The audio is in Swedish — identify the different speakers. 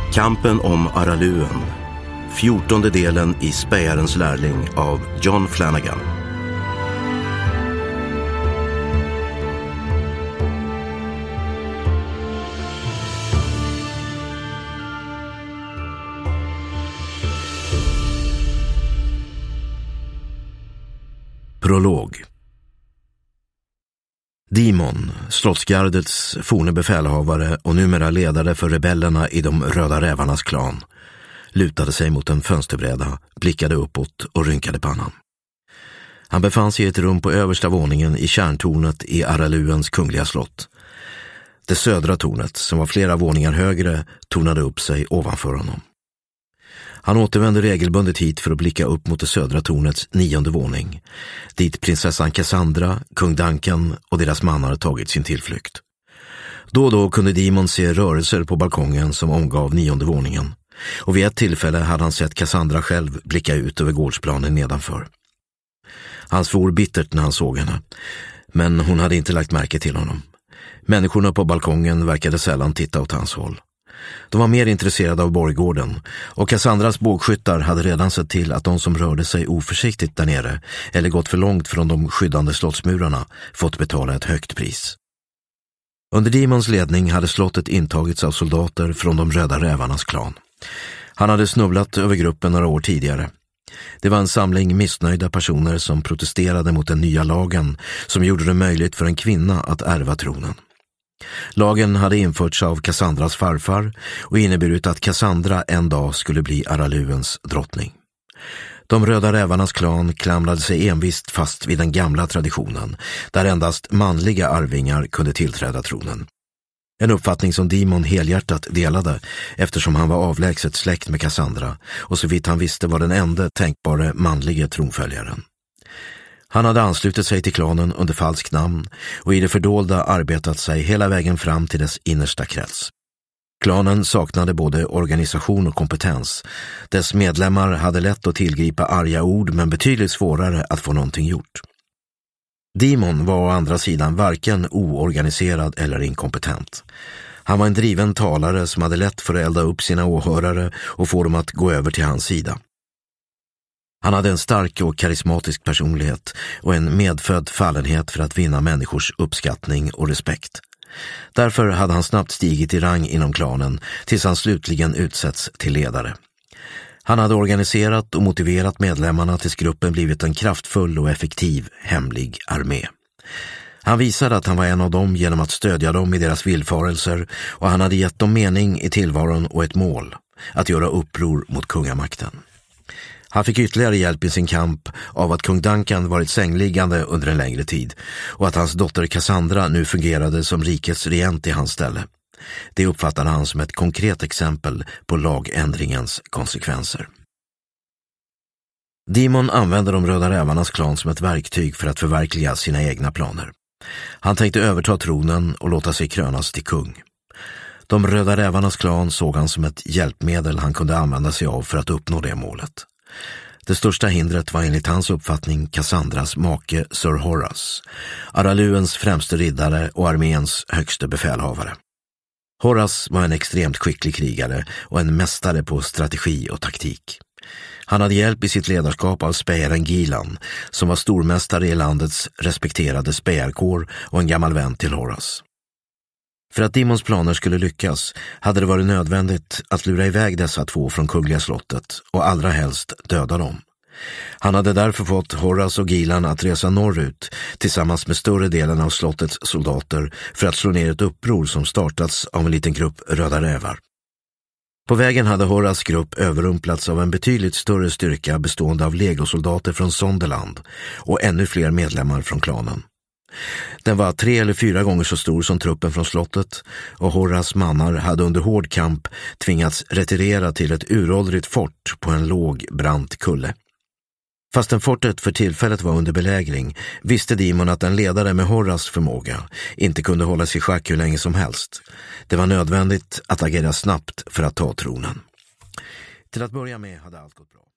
Speaker 1: Kampen om Araluen, 14:e delen i Spejarens lärling av John Flanagan. Prolog. Demon, slottsgardets forne befälhavare och numera ledare för rebellerna i de röda rävarnas klan, lutade sig mot en fönsterbräda, blickade uppåt och rynkade pannan. Han befann sig i ett rum på översta våningen i kärntornet i Araluens kungliga slott. Det södra tornet, som var flera våningar högre, tornade upp sig ovanför honom. Han återvände regelbundet hit för att blicka upp mot det södra tornets 9:e våning, dit prinsessan Cassandra, kung Duncan och deras mannar tagit sin tillflykt. Då och då kunde Demon se rörelser på balkongen som omgav 9:e våningen, och vid ett tillfälle hade han sett Cassandra själv blicka ut över gårdsplanen nedanför. Han svor bittert när han såg henne, men hon hade inte lagt märke till honom. Människorna på balkongen verkade sällan titta åt hans håll. De var mer intresserade av borggården, och Cassandras bågskyttar hade redan sett till att de som rörde sig oförsiktigt där nere eller gått för långt från de skyddande slottsmurarna fått betala ett högt pris. Under Demons ledning hade slottet intagits av soldater från de röda rävarnas klan. Han hade snubblat över gruppen några år tidigare. Det var en samling missnöjda personer som protesterade mot den nya lagen som gjorde det möjligt för en kvinna att ärva tronen. Lagen hade införts av Cassandras farfar och inneburit att Cassandra en dag skulle bli Araluens drottning. De röda rävarnas klan klamrade sig envist fast vid den gamla traditionen, där endast manliga arvingar kunde tillträda tronen. En uppfattning som Demon helhjärtat delade, eftersom han var avlägset släkt med Cassandra och så vitt han visste var den enda tänkbara manliga tronföljaren. Han hade anslutit sig till klanen under falskt namn och i det fördolda arbetat sig hela vägen fram till dess innersta krets. Klanen saknade både organisation och kompetens. Dess medlemmar hade lätt att tillgripa arga ord men betydligt svårare att få någonting gjort. Demon var å andra sidan varken oorganiserad eller inkompetent. Han var en driven talare som hade lätt för att elda upp sina åhörare och få dem att gå över till hans sida. Han hade en stark och karismatisk personlighet och en medfödd fallenhet för att vinna människors uppskattning och respekt. Därför hade han snabbt stigit i rang inom klanen tills han slutligen utsätts till ledare. Han hade organiserat och motiverat medlemmarna tills gruppen blivit en kraftfull och effektiv hemlig armé. Han visade att han var en av dem genom att stödja dem i deras villfarelser, och han hade gett dem mening i tillvaron och ett mål, att göra uppror mot kungamakten. Han fick ytterligare hjälp i sin kamp av att kung Duncan varit sängliggande under en längre tid och att hans dotter Cassandra nu fungerade som rikets regent i hans ställe. Det uppfattade han som ett konkret exempel på lagändringens konsekvenser. Demon använde de röda rävarnas klan som ett verktyg för att förverkliga sina egna planer. Han tänkte överta tronen och låta sig krönas till kung. De röda rävarnas klan såg han som ett hjälpmedel han kunde använda sig av för att uppnå det målet. Det största hindret var enligt hans uppfattning Cassandras make Sir Horace, Araluens främste riddare och arméns högste befälhavare. Horace var en extremt skicklig krigare och en mästare på strategi och taktik. Han hade hjälp i sitt ledarskap av spejaren Gilan, som var stormästare i landets respekterade spejarkår och en gammal vän till Horace. För att Demons planer skulle lyckas hade det varit nödvändigt att lura iväg dessa två från kungliga slottet och allra helst döda dem. Han hade därför fått Horace och Gilan att resa norrut tillsammans med större delen av slottets soldater för att slå ner ett uppror som startats av en liten grupp röda rävar. På vägen hade Horaces grupp överrumplats av en betydligt större styrka bestående av legosoldater från Sonderland och ännu fler medlemmar från klanen. Den var 3 eller 4 gånger så stor som truppen från slottet, och Horaces mannar hade under hård kamp tvingats retirera till ett uråldrigt fort på en låg, brant kulle. Fastän fortet för tillfället var under belägring visste Demon att en ledare med Horaces förmåga inte kunde hålla sig i schack hur länge som helst. Det var nödvändigt att agera snabbt för att ta tronen. Till att börja med hade allt gått bra.